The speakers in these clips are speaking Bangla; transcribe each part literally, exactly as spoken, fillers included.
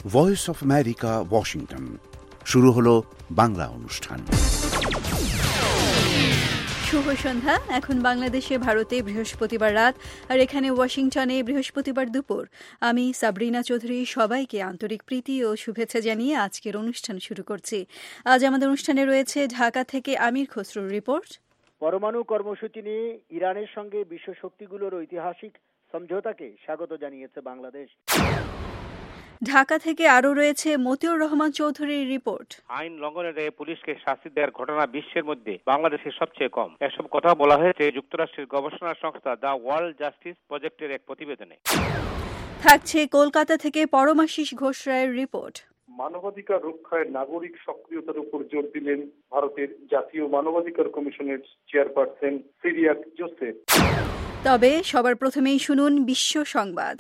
Voice of America, Washington. শুরু হলো বাংলা অনুষ্ঠান। শুভ সন্ধ্যা। এখন বাংলাদেশে, ভারতে বৃহস্পতিবার রাত, আর এখানে ওয়াশিংটনে বৃহস্পতিবার দুপুর। আমি সাবরিনা চৌধুরী সবাইকে আন্তরিক প্রীতি ও শুভেচ্ছা জানিয়ে আজকের অনুষ্ঠান শুরু করছি। আজ আমাদের অনুষ্ঠানে রয়েছে ঢাকা থেকে আমির খসরুর রিপোর্ট। পরমাণু কর্মসূচি নিয়ে ইরানের সঙ্গে বিশ্ব শক্তিগুলোর ঐতিহাসিক সমঝোতাকে স্বাগত জানিয়েছে বাংলাদেশ। ঢাকা থেকে আরও রয়েছে মতিউর রহমান চৌধুরীর রিপোর্ট। আইন লঙ্ঘনের দায়ে পুলিশকে শাস্তি দেওয়ার ঘটনা বিশ্বের মধ্যে বাংলাদেশের সবচেয়ে কম। এসব কথা বলা হয়েছে যুক্তরাষ্ট্রের গবেষণা সংস্থা দ্য ওয়ার্ল্ড জাস্টিস প্রজেক্টের এক প্রতিবেদনে। থাকছে কলকাতা থেকে পরমাশিস ঘোষ রায়ের রিপোর্ট। মানবাধিকার রক্ষায় নাগরিক সক্রিয়তার উপর জোর দিলেন ভারতের জাতীয় মানবাধিকার কমিশনের চেয়ারপারসন সিরিয়াক জোসেফ। তবে সবার প্রথমেই শুনুন বিশ্ব সংবাদ।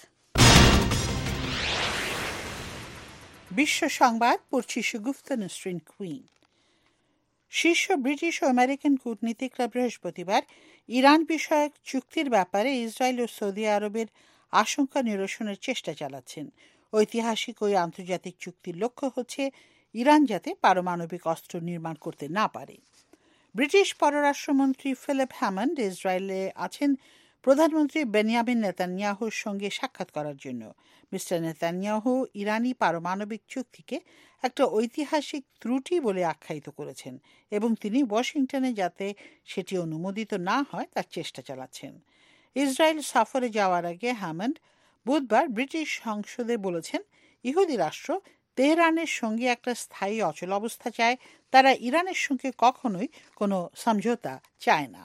বিশ্ব সংবাদ পড়ছি সুগুফতা নসরিন কুইন। শীর্ষ ব্রিটিশ ও আমেরিকান কূটনীতিকরা বৃহস্পতিবার ইরান বিষয়ক চুক্তির ব্যাপারে ইসরায়েল ও সৌদি আরবের আশঙ্কা নিরসনের চেষ্টা চালাচ্ছেন। ঐতিহাসিক ওই আন্তর্জাতিক চুক্তির লক্ষ্য হচ্ছে ইরান যাতে পারমাণবিক অস্ত্র নির্মাণ করতে না পারে। ব্রিটিশ পররাষ্ট্রমন্ত্রী ফিলিপ হ্যামন্ড ইসরায়েলে আছেন প্রধানমন্ত্রী বেনিয়ামিন নেতানিয়াহুর সঙ্গে সাক্ষাৎ করার জন্য। মিস্টার নেতানিয়াহু ইরানি পারমাণবিক চুক্তিকে একটা ঐতিহাসিক ত্রুটি বলে আখ্যায়িত করেছেন এবং তিনি ওয়াশিংটনে যাতে সেটি অনুমোদিত না হয় তার চেষ্টা চালাচ্ছেন। ইসরায়েল সফরে যাওয়ার আগে হ্যামন্ড বুধবার ব্রিটিশ সংসদে বলেছেন, ইহুদি রাষ্ট্র তেহরানের সঙ্গে একটা স্থায়ী অচল অবস্থা চায়, তারা ইরানের সঙ্গে কখনোই কোনো সমঝোতা চায় না।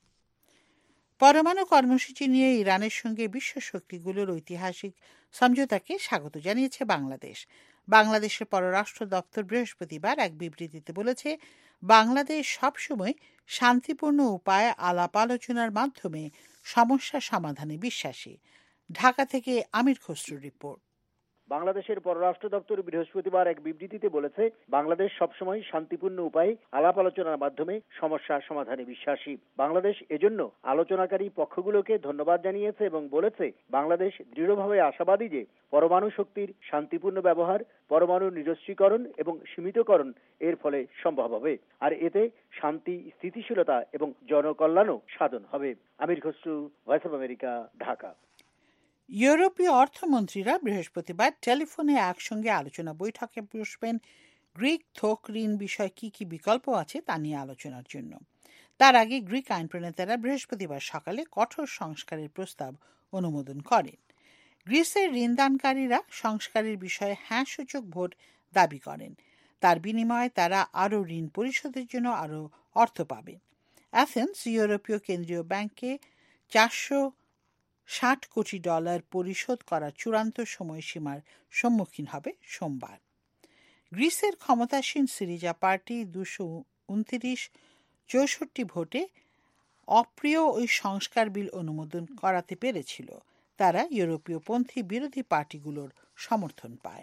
পরমাণু কর্মসূচি নিয়ে ইরানের সঙ্গে বিশ্ব শক্তিগুলোর ঐতিহাসিক সমঝোতাকে স্বাগত জানিয়েছে বাংলাদেশ। বাংলাদেশের পররাষ্ট্র দপ্তর বৃহস্পতিবার এক বিবৃতিতে বলেছে, বাংলাদেশ সবসময় শান্তিপূর্ণ উপায়ে আলাপ আলোচনার মাধ্যমে সমস্যা সমাধানে বিশ্বাসী। ঢাকা থেকে আমির খসরুর রিপোর্ট। বাংলাদেশের পররাষ্ট্র দপ্তর বৃহস্পতিবার এক বিবৃতিতে বলেছে, বাংলাদেশ সবসময় শান্তিপূর্ণ উপায়ে আলাপ আলোচনার মাধ্যমে সমস্যা সমাধানে বিশ্বাসী। বাংলাদেশ এজন্য আলোচনাকারী পক্ষগুলোকে ধন্যবাদ জানিয়েছে এবং বলেছে, বাংলাদেশ দৃঢ়ভাবে আশাবাদী যে পরমাণু শক্তির শান্তিপূর্ণ ব্যবহার, পরমাণু নিরস্ত্রীকরণ এবং সীমিতকরণ এর ফলে সম্ভব হবে, আর এতে শান্তি, স্থিতিশীলতা এবং জনকল্যাণও সাধন হবে। Amir Khasru, Voice of America, Dhaka. ইউরোপীয় অর্থমন্ত্রীরা বৃহস্পতিবার টেলিফোনে একসঙ্গে আলোচনা বৈঠকে বসবেন গ্রিক থোক ঋণ বিষয়ে কি কি বিকল্প আছে তা নিয়ে আলোচনার জন্য। তার আগে গ্রিক আইন প্রণেতারা বৃহস্পতিবার সকালে কঠোর সংস্কারের প্রস্তাব অনুমোদন করেন। গ্রিসের ঋণদানকারীরা সংস্কারের বিষয়ে হ্যাঁ সূচক ভোট দাবি করেন। তার বিনিময়ে তারা আরও ঋণ পরিশোধের জন্য আরও অর্থ পাবেন। অ্যাথেন্স ইউরোপীয় কেন্দ্রীয় ব্যাংকে চারশো ষাট কোটি ডলার পরিশোধ করার চূড়ান্ত সময়সীমার সম্মুখীন হবে সোমবার। গ্রিসের ক্ষমতাসীন সিরিজা পার্টি দুশো উনত্রিশ চৌষট্টি ভোটে অপ্রিয় ওই সংস্কার বিল অনুমোদন করাতে পেরেছিল। তারা ইউরোপীয় পন্থী বিরোধী পার্টিগুলোর সমর্থন পায়।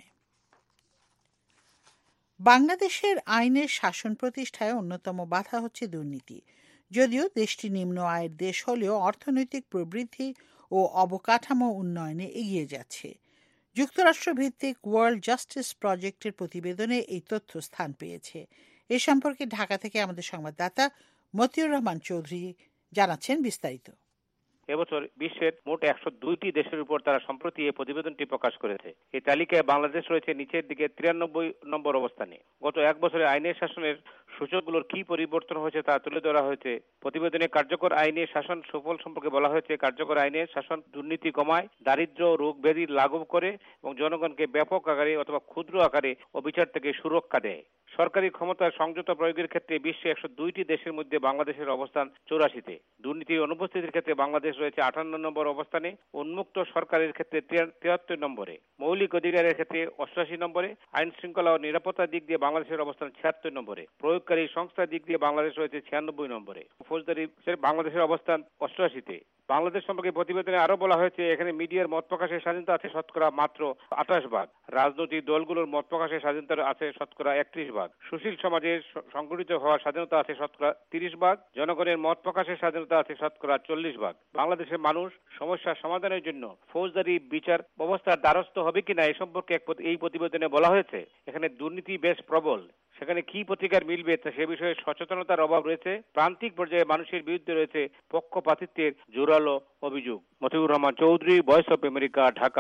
বাংলাদেশের আইনের শাসন প্রতিষ্ঠায় অন্যতম বাধা হচ্ছে দুর্নীতি। যদিও দেশটি নিম্ন আয়ের দেশ হলেও অর্থনৈতিক প্রবৃদ্ধি ও অবকাঠামো উন্নয়নে এগিয়ে যাচ্ছে। যুক্তরাষ্ট্রভিত্তিক ওয়ার্ল্ড জাস্টিস প্রজেক্টের প্রতিবেদনে এই তথ্য স্থান পেয়েছে। এ সম্পর্কে ঢাকা থেকে আমাদের সংবাদদাতা মতিউর রহমান চৌধুরী জানাচ্ছেন বিস্তারিত। এবছর বিশ্বের মোট একশো দুইটি দেশের উপর তারা সম্প্রতি এই প্রতিবেদনটি প্রকাশ করেছে। এই তালিকায় বাংলাদেশ রয়েছে নিচের দিকে তিরানব্বই নম্বর অবস্থানে। গত এক বছরে আইনের শাসনের সূচকগুলোর কি পরিবর্তন হয়েছে তা তুলে ধরা হয়েছে প্রতিবেদনে। কার্যকর আইনের শাসন সুফল সম্পর্কে বলা হয়েছে, কার্যকর আইনের শাসন দুর্নীতি কমায়, দারিদ্র্য রোগ ব্যাধি লাঘব করে এবং জনগণকে ব্যাপক আকারে অথবা ক্ষুদ্র আকারে অবিচার থেকে সুরক্ষা দেয়। সরকারি ক্ষমতার সংযত প্রয়োগের ক্ষেত্রে বিশ্বে একশো দুইটি দেশের মধ্যে বাংলাদেশের অবস্থান চৌরাশিতে। দুর্নীতির অনুপস্থিতির ক্ষেত্রে বাংলাদেশ রয়েছে আটান্ন নম্বর অবস্থানে, উন্মুক্ত সরকারের ক্ষেত্রে তিয়াত্তর নম্বরে, মৌলিক অধিকারের ক্ষেত্রে অষ্টআশি নম্বরে, আইন শৃঙ্খলা ও নিরাপত্তার দিক দিয়ে বাংলাদেশের অবস্থান ছিয়াত্তর নম্বরে, প্রয়োগকারী সংস্থার দিক দিয়ে বাংলাদেশ রয়েছে ছিয়ানব্বই নম্বরে, ফৌজদারি বাংলাদেশের অবস্থান অষ্টআশিতে। বাংলাদেশ সম্পর্কে প্রতিবেদনে আরো বলা হয়েছে, এখানে মিডিয়ার মত প্রকাশের স্বাধীনতা আছে শতকরা মাত্র আঠাশ ভাগ, রাজনৈতিক দলগুলোর মত প্রকাশের স্বাধীনতা আছে শতকরা একত্রিশ ভাগ, সুশীল সমাজের সংগঠিত হওয়ার স্বাধীনতা আছে শতকরা তিরিশ ভাগ, জনগণের মত প্রকাশের স্বাধীনতা আছে শতকরা চল্লিশ ভাগ। বাংলাদেশের মানুষ সমস্যার সমাধানের জন্য ফৌজদারি বিচার ব্যবস্থার দ্বারস্থ হবে কিনা এ সম্পর্কে এই প্রতিবেদনে বলা হয়েছে। এখানে দুর্নীতি বেশ প্রবল, সেখানে কি প্রতিকার মিলবে সে বিষয়ে সচেতনতার অভাব রয়েছে। প্রান্তিক পর্যায়ে মানুষের বিরুদ্ধে রয়েছে পক্ষপাতিত্বের জোরালো অভিযোগ। Motiur Rahman Chowdhury, Voice of America, Dhaka.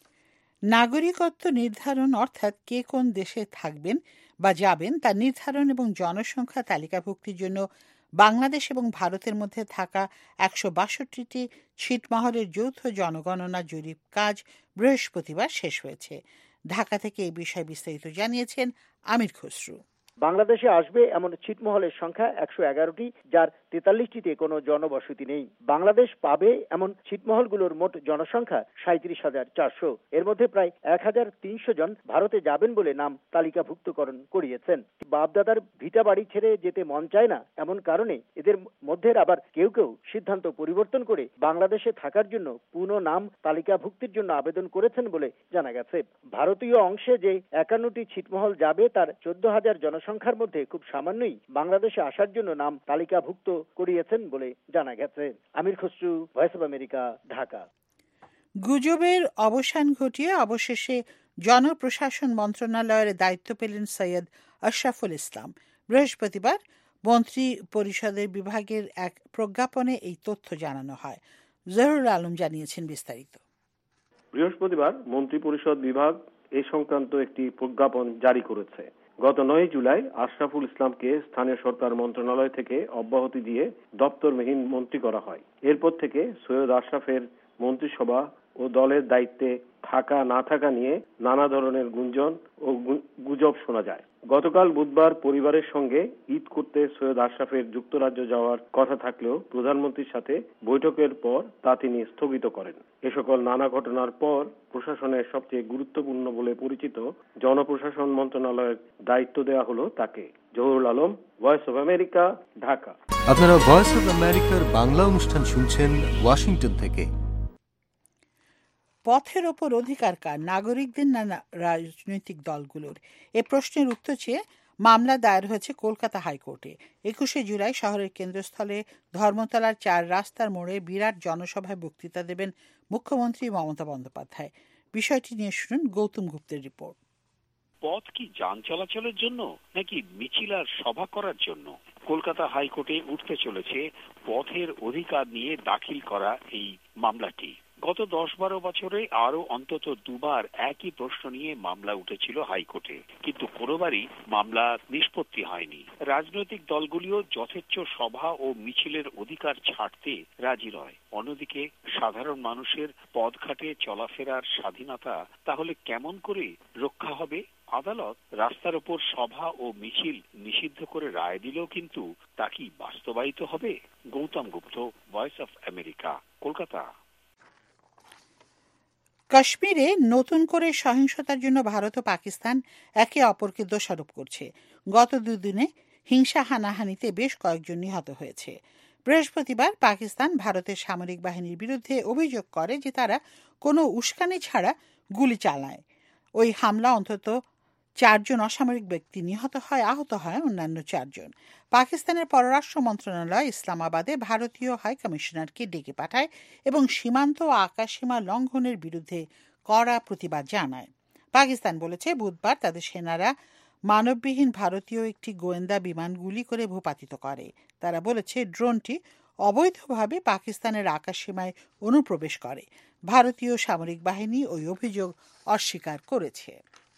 নাগরিকত্ব নির্ধারণ অর্থাৎ কে কোন দেশে থাকবেন বা যাবেন তা নির্ধারণ এবং জনসংখ্যা তালিকাভুক্তির জন্য বাংলাদেশ এবং ভারতের মধ্যে থাকা একশো বাষট্টিটি ছিটমহলের যৌথ জনগণনা জরিপ কাজ বৃহস্পতিবার শেষ হয়েছে। ঢাকা থেকে এই বিষয়ে বিস্তারিত জানিয়েছেন আমির খসরু। বাংলাদেশে আসবে এমন ছিটমহলের সংখ্যা একশো এগারোটি, যার তেতাল্লিশটিতে কোনো জনবসতি নেই। বাংলাদেশ পাবে এমন ছিটমহলগুলোর মোট জনসংখ্যা সাঁত্রিশ হাজার চারশো। এর মধ্যে প্রায় এক হাজার তিনশো জন ভারতে যাবেন বলে নাম তালিকাভুক্তকরণ করিয়েছেন। বাপদাদার ভিটা বাড়ি ছেড়ে যেতে মন চায় না, এমন কারণে এদের মধ্যে আবার কেউ কেউ সিদ্ধান্ত পরিবর্তন করে বাংলাদেশে থাকার জন্য পুনঃ নাম তালিকাভুক্তির জন্য আবেদন করেছেন বলে জানা গেছে। ভারতীয় অংশে যে একান্নটি ছিটমহল যাবে তার চোদ্দ হাজার জনসংখ্যা সংখ্যার মধ্যে খুব সামান্যই বাংলাদেশে আসার জন্য নাম তালিকাভুক্ত করিয়েছেন বলে জানা গেছে। Amir Khasru, Voice of America, Dhaka. গুজবের অবসান ঘটিয়ে অবশেষে জনপ্রশাসন মন্ত্রণালয়ের দায়িত্ব পেলেন সৈয়দ আশরাফুল ইসলাম। বৃহস্পতিবার মন্ত্রী পরিষদের বিভাগের এক প্রজ্ঞাপনে এই তথ্য জানানো হয়। জহুরুল আলম জানিয়েছেন বিস্তারিত। বৃহস্পতিবার মন্ত্রী পরিষদ বিভাগ এ সংক্রান্ত একটি প্রজ্ঞাপন জারি করেছে। গত নয় জুলাই আশরাফুল ইসলামকে স্থানীয় সরকার মন্ত্রণালয় থেকে অব্যাহতি দিয়ে দপ্তরবিহীন মন্ত্রী করা হয়। এরপর থেকে সৈয়দ আশরাফের মন্ত্রিসভা ও দলের দায়িত্বে থাকা না থাকা নিয়ে নানা ধরনের গুঞ্জন ও গুজব শোনা যায়। গতকাল বুধবার পরিবারের সঙ্গে ঈদ করতে সৈয়দ আশরাফের যুক্তরাজ্য যাওয়ার কথা থাকলেও প্রধানমন্ত্রীর সাথে বৈঠকের পর তা তিনি স্থগিত করেন। এ সকল নানা ঘটনার পর প্রশাসনের সবচেয়ে গুরুত্বপূর্ণ বলে পরিচিত জনপ্রশাসন মন্ত্রণালয়ের দায়িত্ব দেওয়া হলো তাকে। Zahurul Alam, Voice of America, Dhaka. আপনারা ভয়েস অব আমেরিকার বাংলা অনুষ্ঠান শুনছেন ওয়াশিংটন থেকে। পথের ওপর অধিকার কার, নাগরিকদের না রাজনৈতিক দলগুলোর? এ প্রশ্নের উত্তর চেয়ে মামলা দায়ের হয়েছে কলকাতা হাইকোর্টে। একুশে জুলাই শহরের কেন্দ্রস্থলে ধর্মতলার চার রাস্তার মোড়ে বিরাট জনসভায় বক্তৃতা দেবেন মুখ্যমন্ত্রী মমতা বন্দ্যোপাধ্যায়। বিষয়টি নিয়ে শুনুন গৌতম গুপ্তের রিপোর্ট। পথ কি যান চলাচলের জন্য নাকি মিছিল আর সভা করার জন্য? কলকাতা হাইকোর্টে উঠতে চলেছে পথের অধিকার নিয়ে দাখিল করা এই মামলাটি। গত দশ বারো বছরে আরো অন্তত দুবার একই প্রশ্ন নিয়ে মামলা উঠেছিল হাইকোর্টে, কিন্তু কোনোবারই মামলা নিষ্পত্তি হয়নি। রাজনৈতিক দলগুলিও যথেচ্ছ সভা ও মিছিলের অধিকার ছাড়তে রাজি নয়। অন্যদিকে সাধারণ মানুষের পথঘাটে চলাফেরার স্বাধীনতা তাহলে কেমন করে রক্ষা হবে? আদালত রাস্তার উপর সভা ও মিছিল নিষিদ্ধ করে রায় দিলেও কিন্তু তা কি বাস্তবায়িত হবে? Gautam Gupta, Voice of America, Kolkata. কাশ্মীরে নতুন করে সহিংসতার জন্য ভারত ও পাকিস্তান একে অপরকে দোষারোপ করছে। গত দুদিনে হিংসা হানাহানিতে বেশ কয়েকজন নিহত হয়েছে। বৃহস্পতিবার পাকিস্তান ভারতের সামরিক বাহিনীর বিরুদ্ধে অভিযোগ করে যে তারা কোনো উস্কানি ছাড়া গুলি চালায়। ওই হামলা অন্তত চারজন অসামরিক ব্যক্তি নিহত হয়, আহত হয় অন্যান্য চারজন। পাকিস্তানের পররাষ্ট্র মন্ত্রণালয় ইসলামাবাদে ভারতীয় হাইকমিশনারকে ডেকে পাঠায় এবং সীমান্ত ও আকাশসীমা লঙ্ঘনের বিরুদ্ধে কড়া প্রতিবাদ জানায়। পাকিস্তান বলেছে বুধবার তাদের সেনারা মানববিহীন ভারতীয় একটি গোয়েন্দা বিমান গুলি করে ভূপাতিত করে। তারা বলেছে ড্রোনটি অবৈধভাবে পাকিস্তানের আকাশসীমায় অনুপ্রবেশ করে। ভারতীয় সামরিক বাহিনী ওই অভিযোগ অস্বীকার করেছে।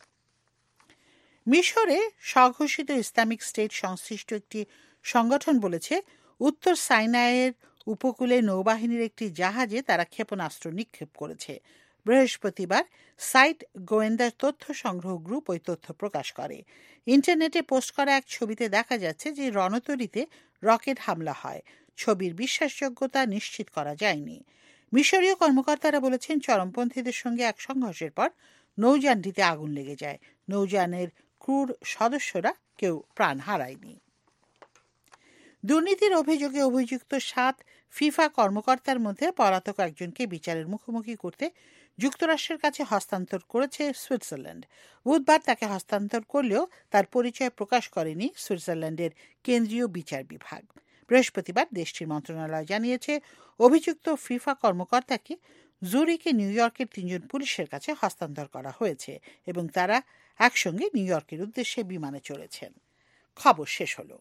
মিশরে স্বঘোষিত ইসলামিক স্টেট সংশ্লিষ্ট একটি সংগঠন বলেছে উত্তর সাইনাইয়ের উপকূলে নৌবাহিনীর একটি জাহাজে তারা ক্ষেপণাস্ত্র নিক্ষেপ করেছে। বৃহস্পতিবার সাইট গোয়েন্দা তথ্য সংগ্রহ গ্রুপ ওই তথ্য প্রকাশ করে। ইন্টারনেটে পোস্ট করা এক ছবিতে দেখা যাচ্ছে যে রণতরীতে রকেট হামলা হয়। ছবির বিশ্বাসযোগ্যতা নিশ্চিত করা যায়নি। মিশরীয় কর্মকর্তারা বলেছেন চরমপন্থীদের সঙ্গে এক সংঘর্ষের পর নৌযানটিতে আগুন লেগে যায়। নৌযানের ক্রুর সদস্যরা কেউ প্রাণ হারায়নি। দুর্নীতির অভিযোগে অভিযুক্ত সাত ফিফা কর্মকর্তার মধ্যে পলাতক একজনকে বিচারের মুখোমুখি করতে যুক্তরাষ্ট্রের কাছে হস্তান্তর করেছে সুইজারল্যান্ড। বুধবার তাকে হস্তান্তর করলেও তার পরিচয় প্রকাশ করেনি সুইজারল্যান্ডের কেন্দ্রীয় বিচার বিভাগ। বৃহস্পতিবার দেশটির মন্ত্রণালয় জানিয়েছে অভিযুক্ত ফিফা কর্মকর্তাকে জুরিকে নিউ ইয়র্কের তিনজন পুলিশের কাছে হস্তান্তর করা হয়েছে এবং তারা একসঙ্গে নিউ ইয়র্কের উদ্দেশ্যে বিমানে চলেছেন। খবর শেষ হলো।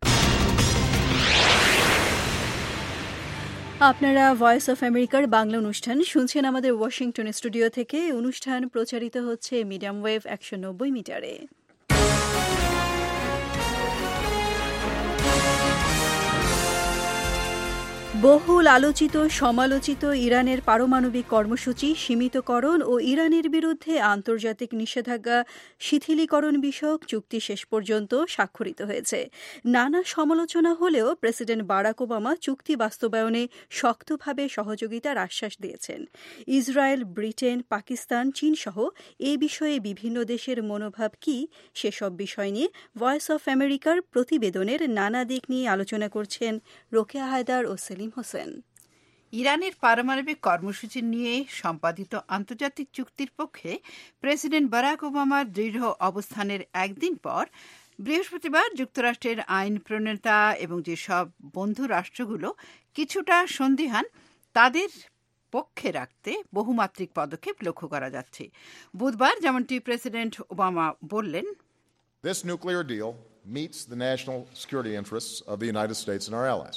আপনারা ভয়েস অফ আমেরিকার বাংলা অনুষ্ঠান শুনছেন আমাদের ওয়াশিংটন স্টুডিও থেকে। অনুষ্ঠান প্রচারিত হচ্ছে মিডিয়াম ওয়েভ একশো নব্বই মিটারে। বহুল আলোচিত সমালোচিত ইরানের পারমাণবিক কর্মসূচি সীমিতকরণ ও ইরানের বিরুদ্ধে আন্তর্জাতিক নিষেধাজ্ঞা শিথিলীকরণ বিষয়ক চুক্তি শেষ পর্যন্ত স্বাক্ষরিত হয়েছে। নানা সমালোচনা হলেও প্রেসিডেন্ট বারাক ওবামা চুক্তি বাস্তবায়নে শক্তভাবে সহযোগিতার আশ্বাস দিয়েছেন। ইসরায়েল, ব্রিটেন, পাকিস্তান, চীনসহ এ বিষয়ে বিভিন্ন দেশের মনোভাব কি, সেসব বিষয় নিয়ে ভয়েস অফ আমেরিকার প্রতিবেদনের নানা দিক নিয়ে আলোচনা করছেন রোকেয়া হায়দার ও সেলিম হোসেন। ইরানের পারমাণবিক কর্মসূচি নিয়ে সম্পাদিত আন্তর্জাতিক চুক্তির পক্ষে প্রেসিডেন্ট বারাক ওবামার দৃঢ় অবস্থানের একদিন পর বৃহস্পতিবার যুক্তরাষ্ট্রের আইন প্রণেতা এবং যেসব বন্ধু রাষ্ট্রগুলো কিছুটা সন্দিহান তাদের পক্ষে রাখতে বহুমাত্রিক পদক্ষেপ লক্ষ্য করা যাচ্ছে। বুধবার যেমনটি প্রেসিডেন্ট ওবামা বললেন, This nuclear deal meets the national security interests of the United States and our allies.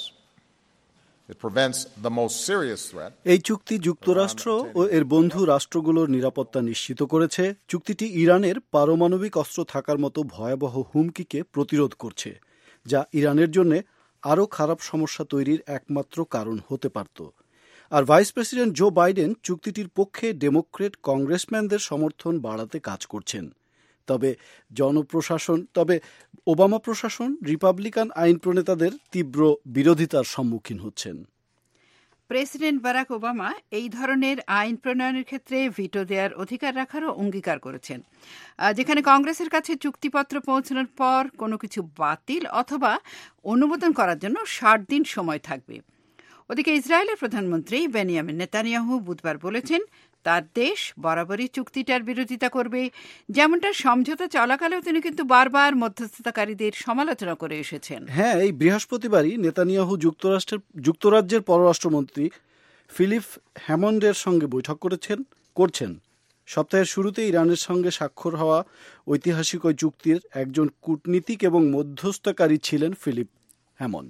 এই চুক্তি যুক্তরাষ্ট্র ও এর বন্ধু রাষ্ট্রগুলোর নিরাপত্তা নিশ্চিত করেছে। চুক্তিটি ইরানের পারমাণবিক অস্ত্র থাকার মতো ভয়াবহ হুমকিকে প্রতিরোধ করছে, যা ইরানের জন্য আরও খারাপ সমস্যা তৈরির একমাত্র কারণ হতে পারত। আর ভাইস প্রেসিডেন্ট জো বাইডেন চুক্তিটির পক্ষে ডেমোক্রেট কংগ্রেসম্যানদের সমর্থন বাড়াতে কাজ করছেন। তবে জনপ্রশাসন তবে ওবামা প্রশাসন রিপাবলিকান আইন প্রণেতাদের তীব্র বিরোধিতার সম্মুখীন হচ্ছেন। প্রেসিডেন্ট বারাক ওবামা এই ধরনের আইন প্রণয়নের ক্ষেত্রে ভিটো দেওয়ার অধিকার রাখারও অঙ্গীকার করেছেন, যেখানে কংগ্রেসের কাছে চুক্তিপত্র পৌঁছানোর পর কোনো কিছু বাতিল অথবা অনুমোদন করার জন্য ষাট দিন সময় থাকবে। ওদিকে ইসরায়েলের প্রধানমন্ত্রী বেনিয়ামিন নেতানিয়াহু বুধবার বলেছেন তার দেশ বরাবরই চুক্তিটার বিরোধিতা করবে। যেমনটা সমঝোতা চলাকালেও তিনি কিন্তু বারবার মধ্যস্থতাকারীদের সমালোচনা করে এসেছেন। হ্যাঁ, এই বৃহস্পতিবারই নেতানিয়াহু যুক্তরাষ্ট্রের যুক্তরাজ্যের পররাষ্ট্রমন্ত্রী ফিলিপ হ্যামন্ডের সঙ্গে বৈঠক করেছেন করছেন সপ্তাহের শুরুতে ইরানের সঙ্গে স্বাক্ষর হওয়া ঐতিহাসিক ওই চুক্তির একজন কূটনীতিক এবং মধ্যস্থকারী ছিলেন ফিলিপ হ্যামন্ড।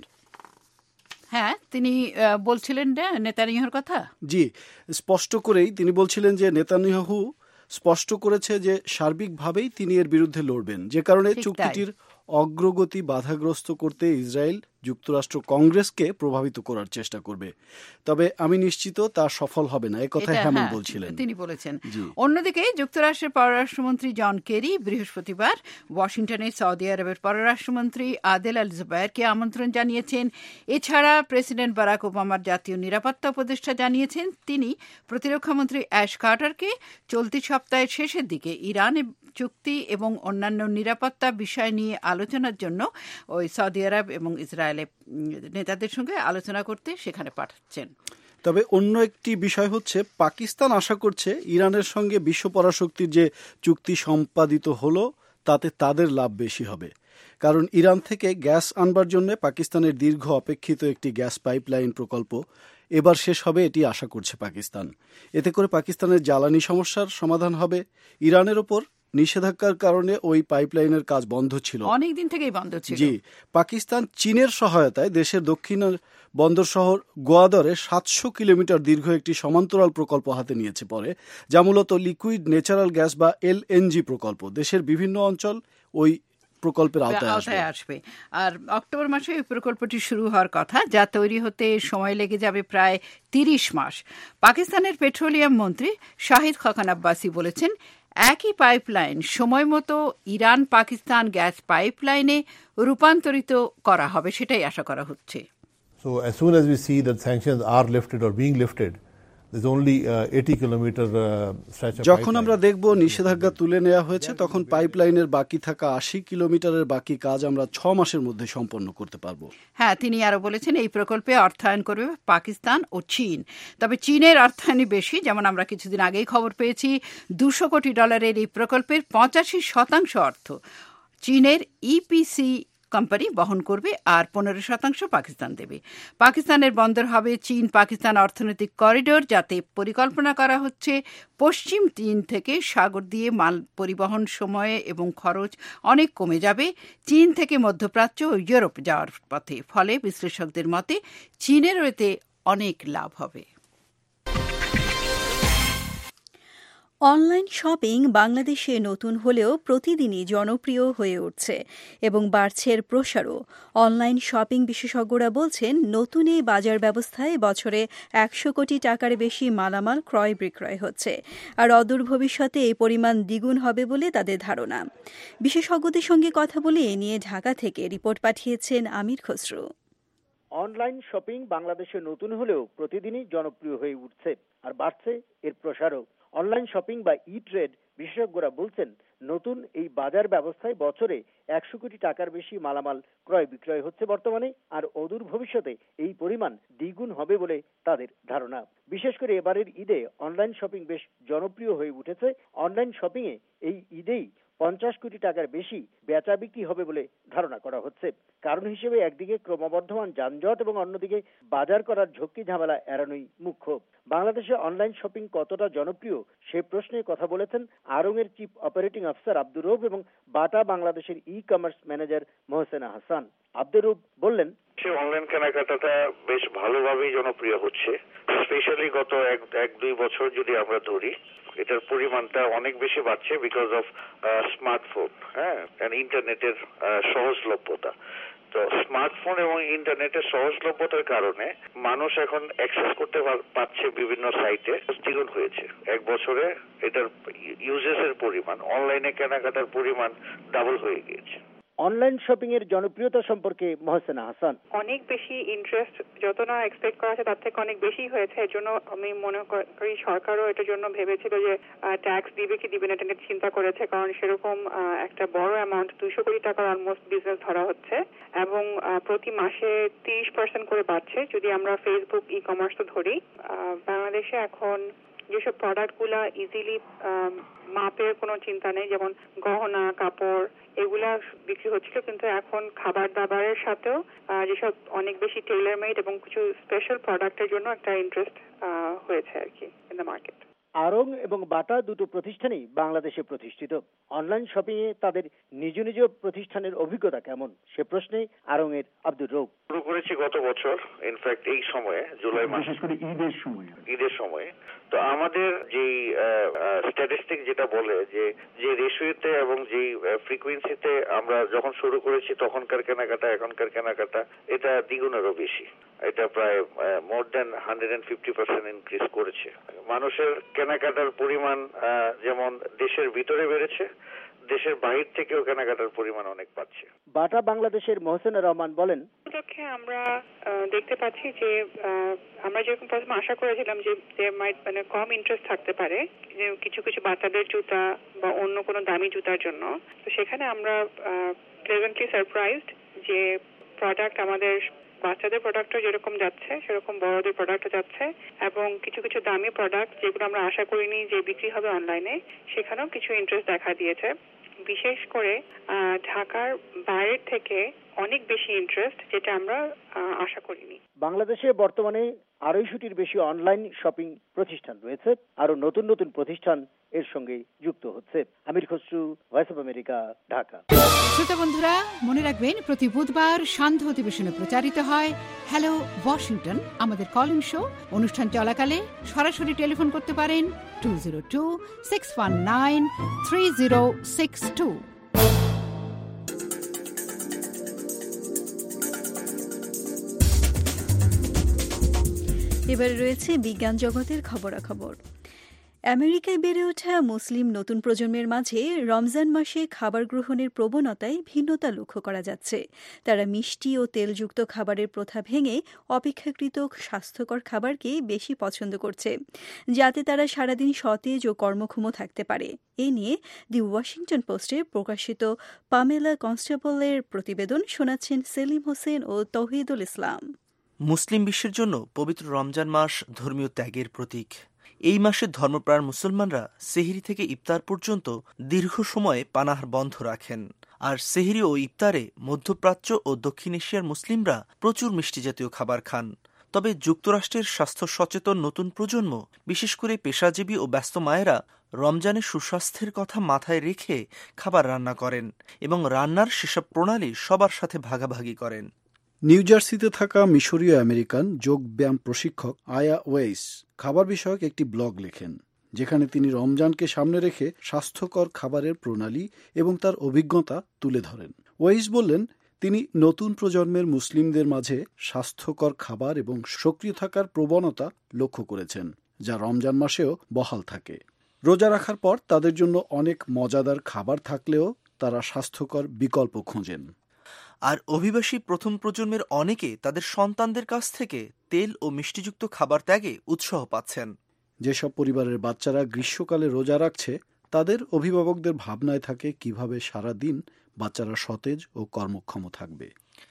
হ্যাঁ, তিনি বলছিলেন নেতানিয়াহুর কথা। জি, স্পষ্ট করেই তিনি বলছিলেন যে নেতানিয়াহু স্পষ্ট করেছে যে সার্বিকভাবেই তিনি এর বিরুদ্ধে লড়বেন, যে কারণে চুক্তিটির অগ্রগতি বাধাগ্রস্ত করতে ইসরায়েল যুক্তরাষ্ট্র কংগ্রেসকে প্রভাবিত করার চেষ্টা করবে। তবে আমি নিশ্চিত তা সফল হবে না, একথা হ্যামন্ড বলছিলেন, তিনি বলেছেন। অন্যদিকে যুক্তরাষ্ট্রের পররাষ্ট্রমন্ত্রী জন কেরি বৃহস্পতিবার ওয়াশিংটনে সৌদি আরবের পররাষ্ট্রমন্ত্রী আদেল আল জুবায়েরকে আমন্ত্রণ জানিয়েছেন। এছাড়া প্রেসিডেন্ট বারাক ওবামার জাতীয় নিরাপত্তা উপদেষ্টা জানিয়েছেন তিনি প্রতিরক্ষামন্ত্রী অ্যাশ কার্টারকে চলতি সপ্তাহের শেষের দিকে ইরান চুক্তি এবং অন্যান্য নিরাপত্তা বিষয় নিয়ে আলোচনার জন্য ওই সৌদি আরব এবং ইসরায়েলের নেতাদের সঙ্গে আলোচনা করতে সেখানে পাঠাচ্ছেন। তবে অন্য একটি বিষয় হচ্ছে, পাকিস্তান আশা করছে ইরানের সঙ্গে বিশ্ব পরাশক্তির যে চুক্তি সম্পাদিত হলো তাতে তাদের লাভ বেশি হবে, কারণ ইরান থেকে গ্যাস আনবার জন্য পাকিস্তানের দীর্ঘ অপেক্ষিত একটি গ্যাস পাইপলাইন প্রকল্প এবার শেষ হবে, এটি আশা করছে পাকিস্তান। এতে করে পাকিস্তানের জ্বালানি সমস্যার সমাধান হবে। ইরানের ওপর নিষেধাজ্ঞার কারণে ওই পাইপলাইনের কাজ বন্ধ ছিল, অনেকদিন থেকেই বন্ধ ছিল। জি, পাকিস্তান চীনের সহায়তায় দেশের দক্ষিণের বন্দর শহর গোয়াদরে সাতশো কিলোমিটার দীর্ঘ একটি সমান্তরাল প্রকল্প হাতে নিয়েছে পরে, যা মূলত লিকুইড ন্যাচারাল গ্যাস বা এলএনজি প্রকল্প। দেশের বিভিন্ন অঞ্চল ওই প্রকল্পের আওতায় আসবে। আর অক্টোবর মাসে এই প্রকল্পটি শুরু হওয়ার কথা, যা তৈরি হতে সময় লেগে যাবে প্রায় তিরিশ মাস। পাকিস্তানের পেট্রোলিয়াম মন্ত্রী শাহিদ খাকান আব্বাসি বলেছেন একই পাইপলাইন সময় মতো ইরান পাকিস্তান গ্যাস পাইপলাইনে রূপান্তরিত করা হবে, সেটাই আশা করা হচ্ছে। So as soon as we see that sanctions are lifted or being lifted, there's only uh, eighty kilometer uh, stretch of যখন আমরা দেখব নিষেধাজ্ঞা তুলে নেওয়া হয়েছে, তখন পাইপলাইনের বাকি থাকা আশি কিলোমিটারের বাকি কাজ আমরা ছ মাসের মধ্যে সম্পন্ন করতে পারবো। হ্যাঁ, তিনি আরো বলেছেন এই প্রকল্পে অর্থায়ন করবে পাকিস্তান ও চীন। তবে চীনের অর্থায়নই বেশি। যেমন আমরা কিছুদিন আগেই খবর পেয়েছি দুশো কোটি ডলারের এই প্রকল্পের পঁচাশি শতাংশ অর্থ চীনের ইপিসি কোম্পানি বহন করবে আর পনেরো শতাংশ পাকিস্তান দেবে। পাকিস্তানের বন্দর হবে চীন পাকিস্তান অর্থনৈতিক করিডোর, যাতে পরিকল্পনা করা হচ্ছে পশ্চিম চীন থেকে সাগর দিয়ে মাল পরিবহন সময়ে এবং খরচ অনেক কমে যাবে চীন থেকে মধ্যপ্রাচ্য ও ইউরোপ যাওয়ার পথে। ফলে বিশ্লেষকদের মতে চীনের এতে অনেক লাভ হবে। অনলাইন শপিং বাংলাদেশে নতুন হলেও প্রতিদিনই জনপ্রিয় হয়ে উঠছে এবং বাড়ছে এর প্রসারও। অনলাইন শপিং বিশেষজ্ঞরা বলছেন, নতুন এই বাজার ব্যবস্থায় বছরে একশো কোটি টাকার বেশি মালামাল ক্রয় বিক্রয় হচ্ছে, আর অদূর ভবিষ্যতে এই পরিমাণ দ্বিগুণ হবে বলে তাদের ধারণা। বিশেষজ্ঞদের সঙ্গে কথা বলে এ নিয়ে ঢাকা থেকে রিপোর্ট পাঠিয়েছেন আমির খসরু। অনলাইন শপিং বাংলাদেশে নতুন হলেও প্রতিদিনই জনপ্রিয় হয়ে উঠছে আর বাড়ছে এর প্রসারও। অনলাইন শপিং বা ই ট্রেড বিশেষজ্ঞরা বলছেন, নতুন এই বাজার ব্যবস্থায় বছরে একশো কোটি টাকার বেশি মালামাল ক্রয় বিক্রয় হচ্ছে বর্তমানে, আর অদূর ভবিষ্যতে এই পরিমাণ দ্বিগুণ হবে বলে তাদের ধারণা। বিশেষ করে এবারের ঈদে অনলাইন শপিং বেশ জনপ্রিয় হয়ে উঠেছে। অনলাইন শপিং এ এই ঈদেই পঞ্চাশ কোটি টাকার বেশি বেচা বিক্রি হবে বলে ধারণা করা হচ্ছে। কারণ হিসেবে একদিকে ক্রমবর্ধমান যানজট এবং অন্যদিকে বাজার করার ঝক্কি ঝামেলা এড়ানোই মুখ্য। বাংলাদেশে অনলাইন শপিং কতটা জনপ্রিয় সে প্রশ্নে কথা বলেছেন আড়ং-এর chief operating officer Abdur Rauf এবং বাটা বাংলাদেশের e commerce manager Mohsena Hasan. Abdur Rauf বললেন, অনলাইন কেনাকাটাটা বেশ ভালোভাবেই জনপ্রিয় হচ্ছে। স্পেশালি গত এক এক দুই বছর যদি আমরা ধরি, এটার পরিমাণটা অনেক বেশি বাড়ছে বিকজ অফ স্মার্টফোন, হ্যাঁ, ইন্টারনেটের সহজলভ্যতা। তো স্মার্টফোন এবং ইন্টারনেটের সহজলভ্যতার কারণে মানুষ এখন অ্যাক্সেস করতে পারছে বিভিন্ন সাইটে, দ্বিগুণ হয়েছে। এক বছরে এটার ইউজেস এর পরিমাণ, অনলাইনে কেনাকাটার পরিমাণ ডাবল হয়ে গিয়েছে। অনলাইন শপিং এর জনপ্রিয়তা সম্পর্কে মোহসেনা হাসান, অনেক বেশি ইন্টারেস্ট যত না এক্সপেক্ট করা আছে তার থেকে অনেক বেশি হয়েছে। এর জন্য আমি মনে করি সরকারও এটার জন্য ভেবেছিল যে ট্যাক্স দিবে কি দিবে না এটা নিয়ে চিন্তা করেছে, কারণ সেরকম একটা বড় অ্যামাউন্ট দুইশো কোটি টাকার অলমোস্ট বিজনেস ধরা হচ্ছে এবং প্রতি মাসে তিরিশ পার্সেন্ট করে বাড়ছে। যদি আমরা ফেসবুক ই কমার্স ধরি, বাংলাদেশে এখন যেসব প্রোডাক্টগুলা ইজিলি মাপের কোনো চিন্তা নেই, যেমন গহনা, কাপড়, এগুলা বিক্রি হচ্ছিল, কিন্তু এখন খাবার দাবারের সাথেও যেসব অনেক বেশি টেইলার মেড এবং কিছু স্পেশাল প্রোডাক্টের জন্য একটা ইন্টারেস্ট হয়েছে আর কি ইন দ্য মার্কেট। আড়ং এবং বাটা দুটো প্রতিষ্ঠানই বাংলাদেশে প্রতিষ্ঠিত। অনলাইন শপিং এ তাদের নিজ নিজ প্রতিষ্ঠানের অভিজ্ঞতা কেমন সে প্রশ্নে আড়ং-এর আব্দুর রউফ, শুরু করেছি গত বছর, ইনফ্যাক্ট এই সময়ে জুলাই মাসে, বিশেষ করে ঈদের সময় ঈদের সময়ে তো আমাদের যে স্ট্যাটিস্টিক যেটা বলে যে যে রেশিওতে এবং যে ফ্রিকোয়েন্সিতে আমরা যখন শুরু করেছি তখনকার কেনাকাটা এখনকার কেনাকাটা এটা দ্বিগুণেরও বেশি। এটা প্রায় more than hundred and fifty percent increase করেছে। মানুষের কেনাকাটার পরিমাণ যেমন দেশের ভিতরে বেড়েছে, দেশের বাহির থেকেও কেনাকাটার পরিমাণ অনেক পাচ্ছে। বাটা বাংলাদেশের মোহসেনা রহমান বলেন, আমরা দেখতে পাচ্ছি যে আমরা যেরকম প্রথমে আশা করেছিলাম যে মানে কম ইন্টারেস্ট থাকতে পারে কিছু কিছু বাচ্চাদের জুতা বা অন্য কোনো দামি জুতার জন্য, তো সেখানে আমরা প্লেজেন্টলি সারপ্রাইজড যে প্রোডাক্ট আমাদের বাচ্চাদের প্রোডাক্টও যেরকম যাচ্ছে সেরকম বড়দের প্রোডাক্টও যাচ্ছে এবং কিছু কিছু দামি প্রোডাক্ট যেগুলো আমরা আশা করিনি যে বিক্রি হবে অনলাইনে, সেখানেও কিছু ইন্টারেস্ট দেখা দিয়েছে। বিশেষ করে ঢাকার বাইরের থেকে অনেক বেশি ইন্টারেস্ট, যেটা আমরা আশা করিনি। বাংলাদেশে বর্তমানে আড়াইশোটির বেশি অনলাইন শপিং প্রতিষ্ঠান রয়েছে, আরো নতুন নতুন প্রতিষ্ঠান এর সঙ্গে যুক্ত হচ্ছে। Amir Khasru, Voice of America, Dhaka. শ্রোতা বন্ধুরা, মনে রাখবেন প্রতি বুধবার সান্ধ্য অধিবেশনে প্রচারিত হয় হ্যালো ওয়াশিংটন, আমাদের কলিং শো। অনুষ্ঠান চলাকালে সরাসরি টেলিফোন করতে পারেন two zero two six one nine three zero six two. এবারে রয়েছে বিজ্ঞান জগতের খবরাখবর। আমেরিকায় বেড়ে ওঠা মুসলিম নতুন প্রজন্মের মাঝে রমজান মাসে খাবার গ্রহণের প্রবণতায় ভিন্নতা লক্ষ্য করা যাচ্ছে। তারা মিষ্টি ও তেলযুক্ত খাবারের প্রথা ভেঙে অপেক্ষাকৃত স্বাস্থ্যকর খাবারকে বেশি পছন্দ করছে, যাতে তারা সারাদিন সতেজ ও কর্মক্ষম থাকতে পারে। এ নিয়ে দি ওয়াশিংটন পোস্টে প্রকাশিত পামেলা কনস্টেবলের প্রতিবেদন শোনাচ্ছেন সেলিম হোসেন ও তৌহিদুল ইসলাম। মুসলিম বিশ্বের জন্য পবিত্র রমজান মাস ধর্মীয় ত্যাগের প্রতীক। এই মাসে ধর্মপ্রাণ মুসলমানরা সেহরি থেকে ইফতার পর্যন্ত দীর্ঘ সময় পানাহার বন্ধ রাখেন। আর সেহরি ও ইফতারে মধ্যপ্রাচ্য ও দক্ষিণ এশিয়ার মুসলিমরা প্রচুর মিষ্টি জাতীয় খাবার খান। তবে যুক্তরাষ্ট্রের স্বাস্থ্য সচেতন নতুন প্রজন্ম, বিশেষ করে পেশাজীবী ও ব্যস্ত মায়েরা রমজানের সুস্বাস্থ্যের কথা মাথায় রেখে খাবার রান্না করেন এবং রান্নার সেসব প্রণালী সবার সাথে ভাগাভাগি করেন। নিউ জার্সিতে থাকা মিশরীয় আমেরিকান যোগব্যায়াম প্রশিক্ষক আয়া ওয়েইস খাবার বিষয়ক একটি ব্লগ লেখেন, যেখানে তিনি রমজানকে সামনে রেখে স্বাস্থ্যকর খাবারের প্রণালী এবং তার অভিজ্ঞতা তুলে ধরেন। ওয়েইস বললেন, তিনি নতুন প্রজন্মের মুসলিমদের মাঝে স্বাস্থ্যকর খাবার এবং সক্রিয় থাকার প্রবণতা লক্ষ্য করেছেন, যা রমজান মাসেও বহাল থাকে। রোজা রাখার পর তাদের জন্য অনেক মজাদার খাবার থাকলেও তারা স্বাস্থ্যকর বিকল্প খোঁজেন। আর অভিবাসী প্রথম প্রজন্মের অনেকে তাদের সন্তানদের কাছ থেকে তেল ও মিষ্টিযুক্ত খাবার ত্যাগে উৎসাহ পাচ্ছেন। যেসব পরিবারের বাচ্চারা গ্রীষ্মকালে রোজা রাখছে, তাদের অভিভাবকদের ভাবনায় থাকে কিভাবে সারা দিন বাচ্চারা সতেজ ও কর্মক্ষম থাকবে।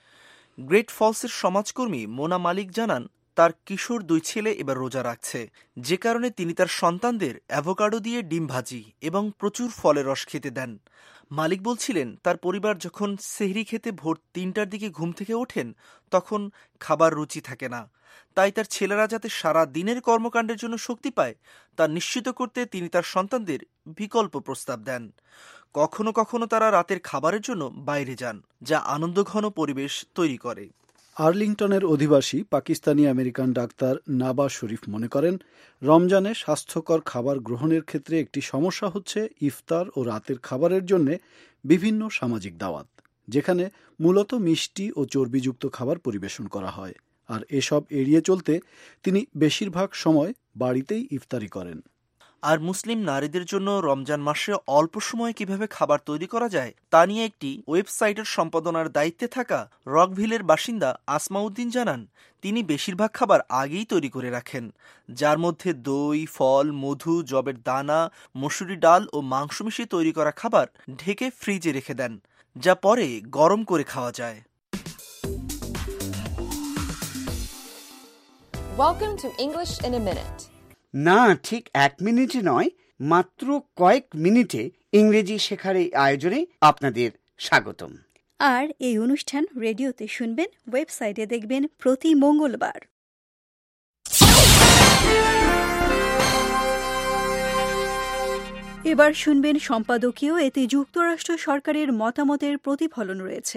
গ্রেট ফলসের সমাজকর্মী মোনা মালিক জানান, তার কিশোর দুই ছেলে এবার রোজা রাখছে, যে কারণে তিনি তার সন্তানদের অ্যাভোকাডো দিয়ে ডিম ভাজি এবং প্রচুর ফলের রস খেতে দেন। মালিক বলছিলেন, তার পরিবার যখন সেহরি খেতে ভোর তিনটার দিকে ঘুম থেকে ওঠেন, তখন খাবার রুচি থাকে না। তাই তার ছেলেরা যাতে সারা দিনের কর্মকাণ্ডের জন্য শক্তি পায় তা নিশ্চিত করতে তিনি তার সন্তানদের বিকল্প প্রস্তাব দেন। কখনো কখনো তারা রাতের খাবারের জন্য বাইরে যান, যা আনন্দঘন পরিবেশ তৈরি করে। আর্লিংটনের অধিবাসী পাকিস্তানি আমেরিকান ডাক্তার নাবা শরীফ মনে করেন, রমজানে স্বাস্থ্যকর খাবার গ্রহণের ক্ষেত্রে একটি সমস্যা হচ্ছে ইফতার ও রাতের খাবারের জন্য বিভিন্ন সামাজিক দাওয়াত, যেখানে মূলত মিষ্টি ও চর্বিযুক্ত খাবার পরিবেশন করা হয়। আর এসব এড়িয়ে চলতে তিনি বেশিরভাগ সময় বাড়িতেই ইফতারি করেন। আর মুসলিম নারীদের জন্য রমজান মাসে অল্প সময়ে কিভাবে খাবার তৈরি করা যায় তা নিয়ে একটি ওয়েবসাইটের সম্পাদনার দায়িত্বে থাকা রকভিলের বাসিন্দা আসমাউদ্দিন জানান, তিনি বেশিরভাগ খাবার আগেই তৈরি করে রাখেন, যার মধ্যে দই, ফল, মধু, যবের দানা, মসুরি ডাল ও মাংস মিশিয়ে তৈরি করা খাবার ঢেকে ফ্রিজে রেখে দেন, যা পরে গরম করে খাওয়া যায়। Welcome to English in a minute. না, ঠিক এক মিনিটে নয়, মাত্র কয়েক মিনিটে ইংরেজি শেখার এই আয়োজনে আপনাদের স্বাগতম। আর এই অনুষ্ঠান রেডিওতে শুনবেন, ওয়েবসাইটে দেখবেন প্রতি মঙ্গলবার। এবার শুনবেন সম্পাদকীয়, এতে যুক্তরাষ্ট্র সরকারের মতামতের প্রতিফলন রয়েছে।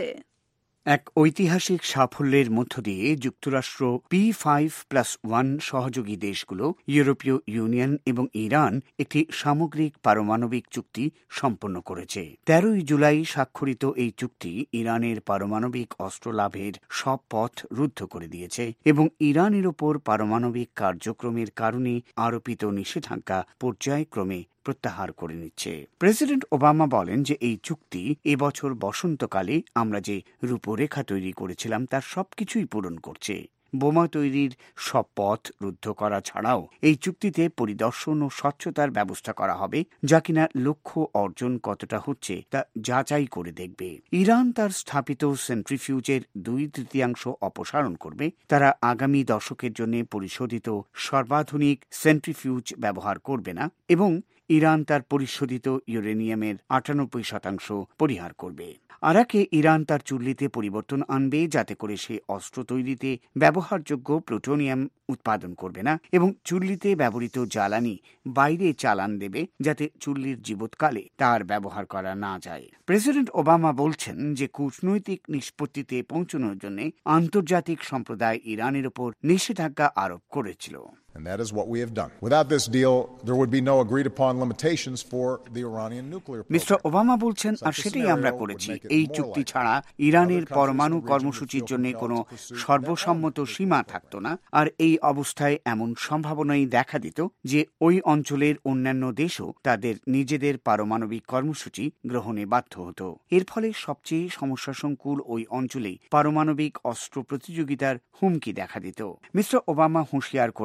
এক ঐতিহাসিক সাফল্যের মধ্য দিয়ে যুক্তরাষ্ট্র পি ফাইভ প্লাস ওয়ান সহযোগী দেশগুলো, ইউরোপীয় ইউনিয়ন এবং ইরান একটি সামগ্রিক পারমাণবিক চুক্তি সম্পন্ন করেছে। তেরোই জুলাই স্বাক্ষরিত এই চুক্তি ইরানের পারমাণবিক অস্ত্র লাভের সব পথ রুদ্ধ করে দিয়েছে এবং ইরানের ওপর পারমাণবিক কার্যক্রমের কারণে আরোপিত নিষেধাজ্ঞা পর্যায়ক্রমে প্রত্যাহার করে নিচ্ছে। প্রেসিডেন্ট ওবামা বলেন যে এই চুক্তি এবছর বসন্তকালে আমরা যে রূপরেখা তৈরি করেছিলাম তার সবকিছুই পূরণ করছে। বোমা তৈরির সব পথ রুদ্ধ করা ছাড়াও এই চুক্তিতে পরিদর্শন ও স্বচ্ছতার ব্যবস্থা করা হবে, যা কিনা লক্ষ্য অর্জন কতটা হচ্ছে তা যাচাই করে দেখবে। ইরান তার স্থাপিত সেন্ট্রিফিউজের দুই তৃতীয়াংশ অপসারণ করবে। তারা আগামী দশকের জন্য পরিশোধিত সর্বাধুনিক সেন্ট্রিফিউজ ব্যবহার করবে না এবং ইরান তার পরিশোধিত ইউরেনিয়ামের আটানব্বই শতাংশ পরিহার করবে। আরাকে ইরান তার চুল্লিতে পরিবর্তন আনবে, যাতে করে সে অস্ত্র তৈরিতে ব্যবহারযোগ্য প্লুটোনিয়াম উৎপাদন করবে না এবং চুল্লিতে ব্যবহৃত জ্বালানি বাইরে চালান দেবে, যাতে চুল্লির জীবৎকালে তার ব্যবহার করা না যায়। প্রেসিডেন্ট ওবামা বলছেন যে কূটনৈতিক নিষ্পত্তিতে পৌঁছানোর জন্য আন্তর্জাতিক সম্প্রদায় ইরানের উপর নিষেধাজ্ঞা আরোপ করেছিল। And that is what we have done. Without this deal, there would be no agreed upon limitations for the Iranian nuclear program. Mister Obama বলছেন, আর সেটাই আমরা করেছি। এই চুক্তি ছাড়া ইরানের পরমাণু কর্মসূচির জন্য কোনো সর্বসম্মত সীমা থাকত না, আর এই অবস্থায় এমন সম্ভাবনাই দেখা দিত যে ওই অঞ্চলের অন্যান্য দেশও তাদের নিজেদের পারমাণবিক কর্মসূচি গ্রহণে বাধ্য হতো। এর ফলে সবচেয়ে সমস্যা সংকুল ওই অঞ্চলেই পারমাণবিক অস্ত্র প্রতিযোগিতার হুমকি দেখা দিত। মিস্টার ওবামা হুঁশিয়ার করে দেন,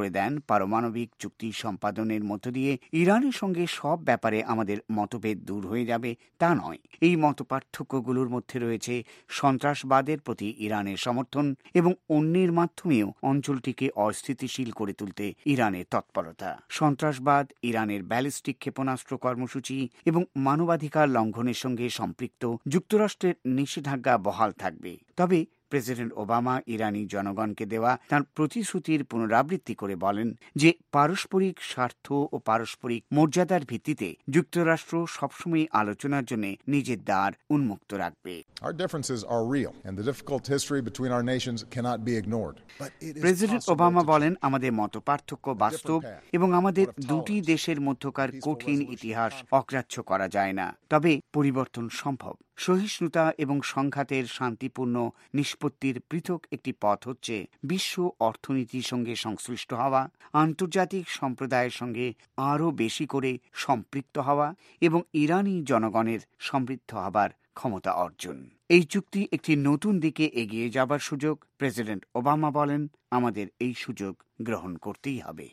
পারমাণবিক চুক্তি সম্পাদনের মধ্য দিয়ে ইরানের সঙ্গে সব ব্যাপারে আমাদের মতভেদ দূর হয়ে যাবে তা নয়। এই মতপার্থক্যগুলোর মধ্যে রয়েছে সন্ত্রাসবাদের প্রতি ইরানের সমর্থন এবং অন্যের মাধ্যমেও অঞ্চলটিকে অস্থিতিশীল করে তুলতে ইরানের তৎপরতা। সন্ত্রাসবাদ, ইরানের ব্যালিস্টিক ক্ষেপণাস্ত্র কর্মসূচি এবং মানবাধিকার লঙ্ঘনের সঙ্গে সম্পৃক্ত যুক্তরাষ্ট্রের নিষেধাজ্ঞা বহাল থাকবে। তবে প্রেসিডেন্ট ওবামা ইরানি জনগণকে দেওয়া তাঁর প্রতিশ্রুতির পুনরাবৃত্তি করে বলেন যে পারস্পরিক স্বার্থ ও পারস্পরিক মর্যাদার ভিত্তিতে যুক্তরাষ্ট্র সবসময় আলোচনার জন্য নিজের দ্বার উন্মুক্ত রাখবে। Our differences are real and the difficult history between our nations cannot be ignored. President Obama বলেন, আমাদের মতপার্থক্য বাস্তব এবং আমাদের দুটি দেশের মধ্যকার কঠিন ইতিহাস অগ্রাহ্য করা যায় না। তবে পরিবর্তন সম্ভব। সহিষ্ণুতা এবং সংঘাতের শান্তিপূর্ণ নিষ্পত্তির পৃথক একটি পথ হচ্ছে বিশ্ব অর্থনীতির সঙ্গে সংশ্লিষ্ট হওয়া, আন্তর্জাতিক সম্প্রদায়ের সঙ্গে আরও বেশি করে সম্পৃক্ত হওয়া এবং ইরানি জনগণের সমৃদ্ধ হবার ক্ষমতা অর্জন। এই চুক্তি একটি নতুন দিকে এগিয়ে যাবার সুযোগ। প্রেসিডেন্ট ওবামা বলেন, আমাদের এই সুযোগ গ্রহণ করতেই হবে।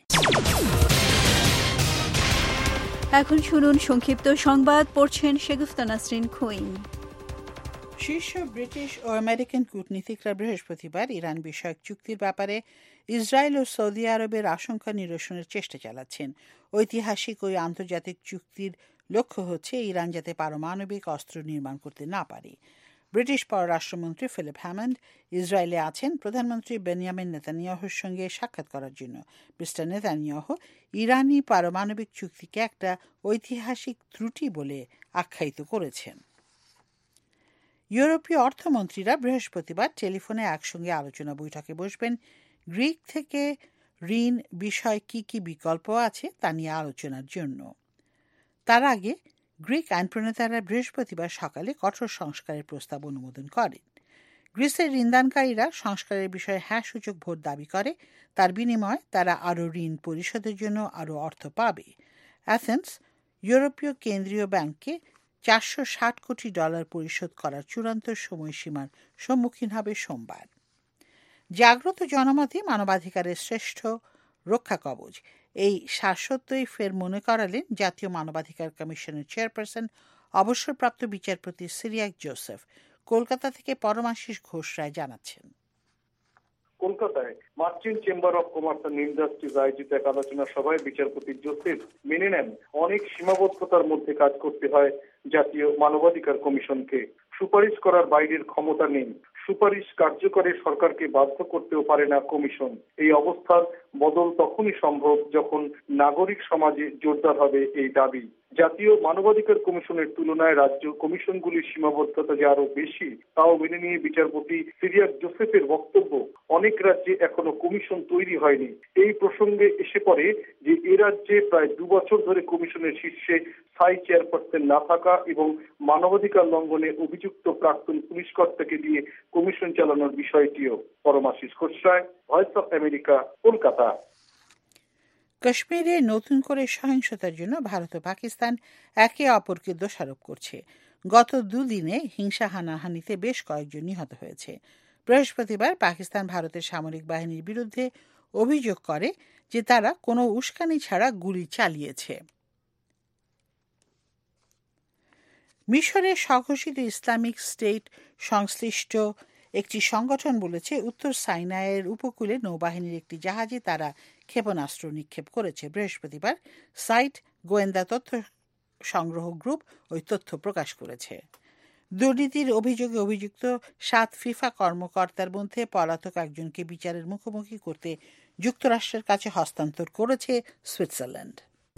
এখন শুনুন সংক্ষিপ্ত সংবাদ, পড়ছেন শেগুফতা নাসরিন কুইন। শীর্ষ ব্রিটিশ ও আমেরিকান কূটনীতিকরা বৃহস্পতিবার ইরান বিষয়ক চুক্তির ব্যাপারে ইসরায়েল ও সৌদি আরবের আশঙ্কা নিরসনের চেষ্টা চালাচ্ছেন। ঐতিহাসিক ওই আন্তর্জাতিক চুক্তির লক্ষ্য হচ্ছে ইরান যাতে পারমাণবিক অস্ত্র নির্মাণ করতে না পারে। ব্রিটিশ পররাষ্ট্রমন্ত্রী ফিলিপ হ্যামন্ড ইসরায়েলে আছেন প্রধানমন্ত্রী বেনিয়ামিন নেতানিয়াহুর সঙ্গে সাক্ষাৎ করার জন্য। মিস্টার নেতানিয়াহু ইরানি পারমাণবিক চুক্তিকে একটা ঐতিহাসিক ত্রুটি বলে আখ্যায়িত করেছেন। ইউরোপীয় অর্থমন্ত্রীরা বৃহস্পতিবার টেলিফোনে একসঙ্গে আলোচনা বৈঠকে বসবেন। গ্রিক থেকে ঋণ বিষয়ে কি কি বিকল্প আছে তা নিয়ে আলোচনার জন্য। তার আগে গ্রিক আইন প্রণেতারা বৃহস্পতিবার সকালে কঠোর সংস্কারের প্রস্তাব অনুমোদন করেন। গ্রিসের ঋণদানকারীরা সংস্কারের বিষয়ে হ্যাঁ সূচক ভোট দাবি করে, তার বিনিময়ে তারা আরও ঋণ পরিশোধের জন্য আরও অর্থ পাবে। অ্যাথেন্স ইউরোপীয় কেন্দ্রীয় ব্যাংককে চারশো ষাট কোটি ডলার পরিশোধ করার চূড়ান্ত সময়সীমার সম্মুখীন হবে সোমবার। জাগ্রত জনমতে মানবাধিকারের শ্রেষ্ঠ রক্ষা কবচ এই শাশ্বতই ফের মনে করালেন জাতীয় মানবাধিকার কমিশনের চেয়ারপারসন অবসরপ্রাপ্ত বিচারপতি সিরিয়াক জোসেফ। কলকাতা থেকে পরমাশিস ঘোষ রায় জানাচ্ছেন। কলকাতায় merchant chamber of commerce and industries আয়োজিত এক আলোচনা সভায় বিচারপতি জোসেফ মেনে নেন অনেক সীমাবদ্ধতার মধ্যে কাজ করতে হয় জাতীয় মানবাধিকার কমিশনকে। সুপারিশ করার বাইরের ক্ষমতা নেই। সুপারিশ কার্যকরে সরকারকে বাধ্য করতেও পারে না কমিশন। এই অবস্থার বদল তখনই সম্ভব যখন নাগরিক সমাজে জোরদার হবে এই দাবি। জাতীয় মানবাধিকার কমিশনের তুলনায় রাজ্য কমিশনগুলির সীমাবদ্ধতা যে আরো বেশি তাও মেনে নিয়ে বিচারপতি সিরিয়াক জোসেফের বক্তব্য, অনেক রাজ্যে এখনো কমিশন তৈরি হয়নি। এই প্রসঙ্গে এসে পড়ে যে এ রাজ্যে প্রায় দু বছর ধরে কমিশনের শীর্ষে স্থায়ী চেয়ারপারসন না থাকা এবং মানবাধিকার লঙ্ঘনে অভিযুক্ত প্রাক্তন পুলিশ কর্তাকে দিয়ে কমিশন চালানোর বিষয়টিও। Paramashis Ghosh Roy, voice of America, Kolkata. কাশ্মীরে নতুন করে সহিংসতার জন্য ভারত ও পাকিস্তান একে অপরকে দোষারোপ করছে। গত দুদিনে হিংসা হানাহানিতে বেশ কয়েকজন নিহত হয়েছে। বৃহস্পতিবার পাকিস্তান ভারতের সামরিক বাহিনীর বিরুদ্ধে অভিযোগ করে যে তারা কোনো উস্কানি ছাড়া গুলি চালিয়েছে। মিশরের স্বঘোষিত ইসলামিক স্টেট সংশ্লিষ্ট একটি সংগঠন বলেছে উত্তর সাইনাইয়ের উপকূলে নৌবাহিনীর একটি জাহাজে তারা ক্ষেপণাস্ত্র নিক্ষেপ করেছে। বৃহস্পতিবার সাইট গোয়েন্দা তথ্য সংগ্রহ গ্রুপ ওই তথ্য প্রকাশ করেছে। দুর্নীতির অভিযোগে অভিযুক্ত সাত ফিফা কর্মকর্তার মধ্যে পলাতক একজনকে বিচারের মুখোমুখি করতে যুক্তরাষ্ট্রের কাছে হস্তান্তর করেছে সুইজারল্যান্ড।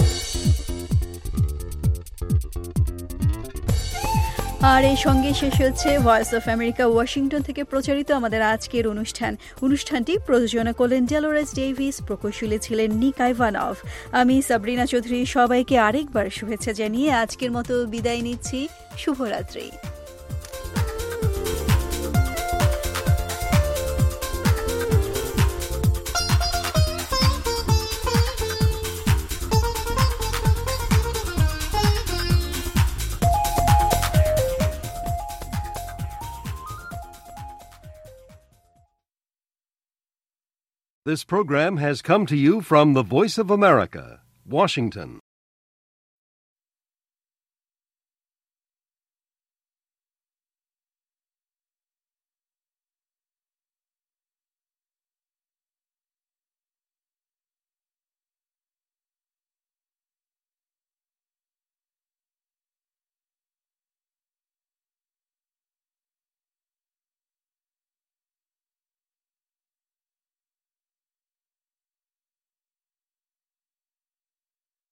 আর এই সঙ্গে শেষ হচ্ছে ভয়েস অফ আমেরিকা ওয়াশিংটন থেকে প্রচারিত আমাদের আজকের অনুষ্ঠান। অনুষ্ঠানটি প্রযোজনা করলেন ডেলোরেস ডেভিস, প্রকৌশলী ছিলেন নিক আইভানভ। আমি সাবরিনা চৌধুরী সবাইকে আরেকবার শুভেচ্ছা জানিয়ে আজকের মতো বিদায় নিচ্ছি। শুভরাত্রি। This program has come to you from the Voice of America, Washington.